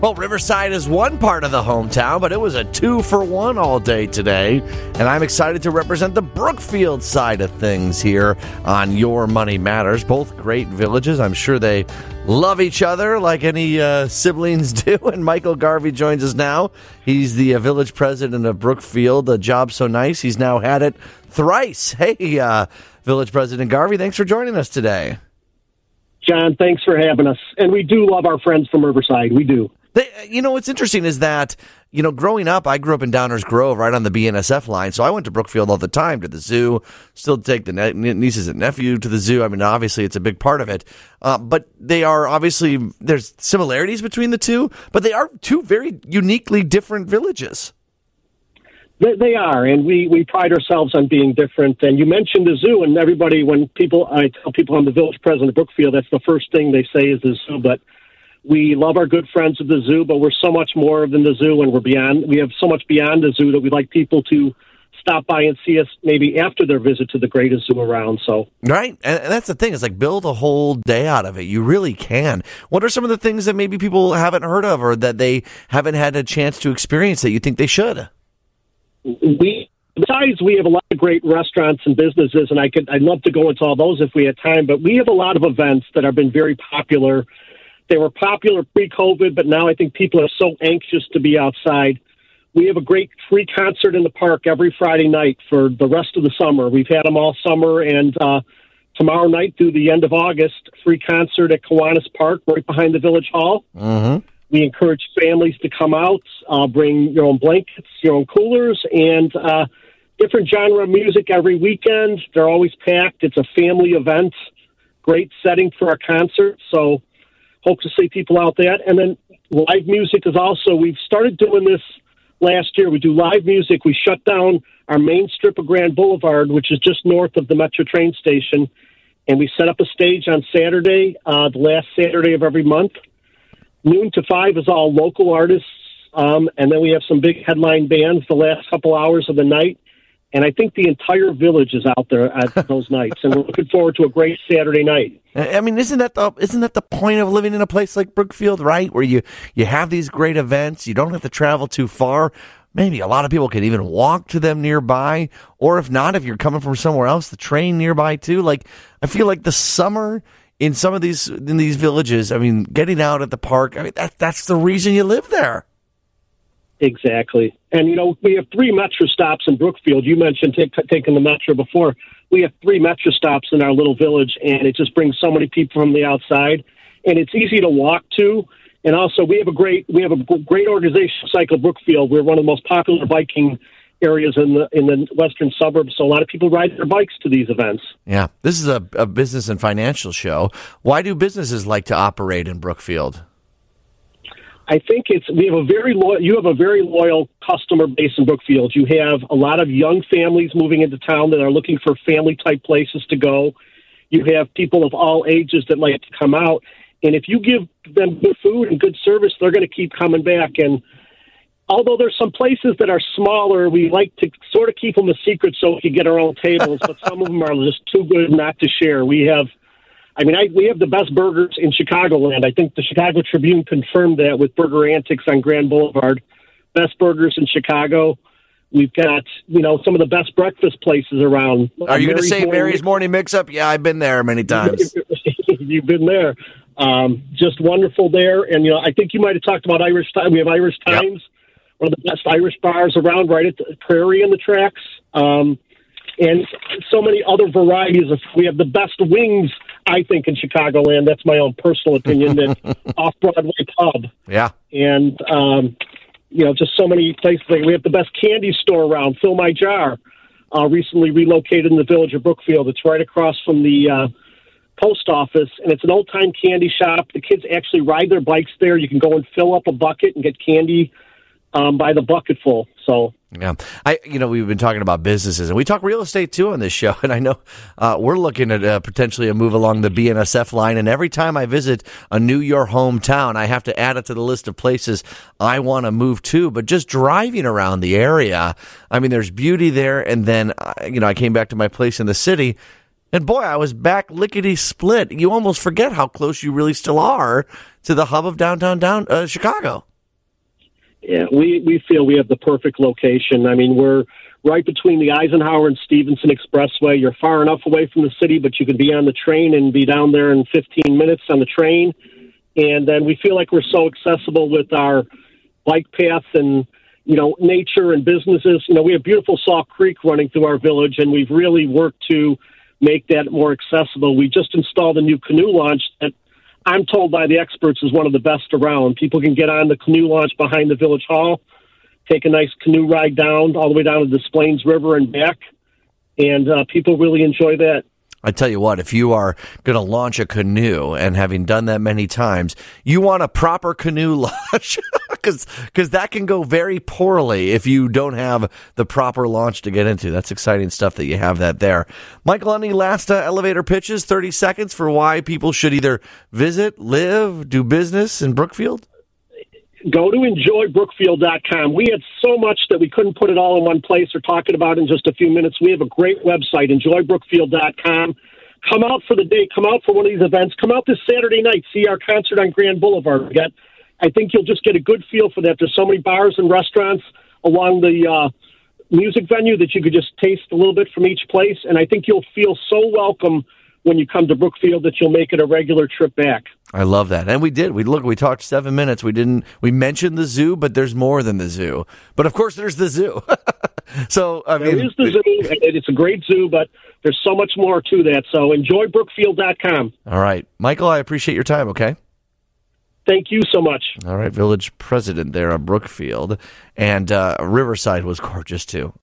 Well, Riverside is one part of the hometown, but it was a 2-for-1 all day today. And I'm excited to represent the Brookfield side of things here on Your Money Matters. Both great villages. I'm sure they love each other like any siblings do. And Michael Garvey joins us now. He's the village president of Brookfield. A job so nice, he's now had it thrice. Hey, Village President Garvey, thanks for joining us today. John, thanks for having us. And we do love our friends from Riverside. We do. What's interesting is that, growing up, I grew up in Downers Grove, right on the BNSF line. So I went to Brookfield all the time, to the zoo, still take the nieces and nephew to the zoo. I mean, obviously, it's a big part of it. But they are obviously, there's similarities between the two, but they are two very uniquely different villages. They are, and we pride ourselves on being different. And you mentioned the zoo, and everybody, I tell people I'm the village president of Brookfield, that's the first thing they say is the zoo. But we love our good friends at the zoo, but we're so much more than the zoo, and we have so much beyond the zoo that we'd like people to stop by and see us maybe after their visit to the greatest zoo around. So right, and that's the thing. It's like build a whole day out of it. You really can. What are some of the things that maybe people haven't heard of or that they haven't had a chance to experience that you think they should? Besides, we have a lot of great restaurants and businesses, and I'd love to go into all those if we had time, but we have a lot of events that have been very popular. They were popular pre-COVID, but now I think people are so anxious to be outside. We have a great free concert in the park every Friday night for the rest of the summer. We've had them all summer, and tomorrow night through the end of August, free concert at Kiwanis Park right behind the Village Hall. Mm-hmm. We encourage families to come out, bring your own blankets, your own coolers, and different genre of music every weekend. They're always packed. It's a family event. Great setting for a concert, so hope to see people out there. And then live music is also, we've started doing this last year. We do live music. We shut down our main strip of Grand Boulevard, which is just north of the Metro train station, and we set up a stage on Saturday, the last Saturday of every month. Noon to 5 is all local artists, and then we have some big headline bands the last couple hours of the night. And I think the entire village is out there at those nights, and we're looking forward to a great Saturday night. I mean, isn't that the point of living in a place like Brookfield, right? Where you have these great events, you don't have to travel too far. Maybe a lot of people can even walk to them nearby, or if not, if you're coming from somewhere else, the train nearby too. Like, I feel like the summer in some of these villages, I mean, getting out at the park, I mean, that's the reason you live there. Exactly. And, we have 3 Metro stops in Brookfield. You mentioned taking the Metro before. We have 3 Metro stops in our little village, and it just brings so many people from the outside. And it's easy to walk to. And also, we have a great organization, Cycle Brookfield. We're one of the most popular biking areas in the western suburbs, so a lot of people ride their bikes to these events. Yeah, this is a business and financial show. Why do businesses like to operate in Brookfield? I think you have a very loyal customer base in Brookfield. You have a lot of young families moving into town that are looking for family-type places to go. You have people of all ages that like to come out. And if you give them good food and good service, they're going to keep coming back. And although there's some places that are smaller, we like to sort of keep them a secret so we can get our own tables, but some of them are just too good not to share. We have the best burgers in Chicagoland. I think the Chicago Tribune confirmed that with Burger Antics on Grand Boulevard. Best burgers in Chicago. We've got, some of the best breakfast places around. Are you going to say Mary's Morning Mix-Up? Yeah, I've been there many times. You've been there. Just wonderful there. And, I think you might have talked about Irish Time. We have Irish Times, one of the best Irish bars around, right at the Prairie and the tracks. And so many other varieties we have the best wings, I think, in Chicagoland. That's my own personal opinion. That Off-Broadway pub. Yeah. And, just so many places. We have the best candy store around, Fill My Jar, recently relocated in the village of Brookfield. It's right across from the post office, and it's an old-time candy shop. The kids actually ride their bikes there. You can go and fill up a bucket and get candy by the bucketful. So yeah, we've been talking about businesses, and we talk real estate too on this show. And I know we're looking at potentially a move along the BNSF line. And every time I visit a new your hometown, I have to add it to the list of places I want to move to. But just driving around the area, I mean, there's beauty there. And then I came back to my place in the city, and boy, I was back lickety split. You almost forget how close you really still are to the hub of downtown Chicago. Yeah, we feel we have the perfect location. I mean, we're right between the Eisenhower and Stevenson Expressway. You're far enough away from the city, but you can be on the train and be down there in 15 minutes on the train. And then we feel like we're so accessible with our bike paths and, nature and businesses. We have beautiful Sauk Creek running through our village, and we've really worked to make that more accessible. We just installed a new canoe launch that I'm told by the experts is one of the best around. People can get on the canoe launch behind the village hall, take a nice canoe ride down all the way down to Des Plaines River and back, and people really enjoy that. I tell you what, if you are going to launch a canoe, and having done that many times, you want a proper canoe launch because that can go very poorly if you don't have the proper launch to get into. That's exciting stuff that you have that there. Michael, any last elevator pitches, 30 seconds for why people should either visit, live, do business in Brookfield? Go to enjoybrookfield.com. We had so much that we couldn't put it all in one place or talk it about in just a few minutes. We have a great website, enjoybrookfield.com. Come out for the day. Come out for one of these events. Come out this Saturday night. See our concert on Grand Boulevard. I think you'll just get a good feel for that. There's so many bars and restaurants along the music venue that you could just taste a little bit from each place. And I think you'll feel so welcome when you come to Brookfield that you'll make it a regular trip back. I love that. And we did. We talked 7 minutes. We mentioned the zoo, but there's more than the zoo. But of course there's the zoo. So, there is the zoo. It's a great zoo, but there's so much more to that. So enjoybrookfield.com. All right. Michael, I appreciate your time, okay? Thank you so much. All right. Village president there of Brookfield. And Riverside was gorgeous too.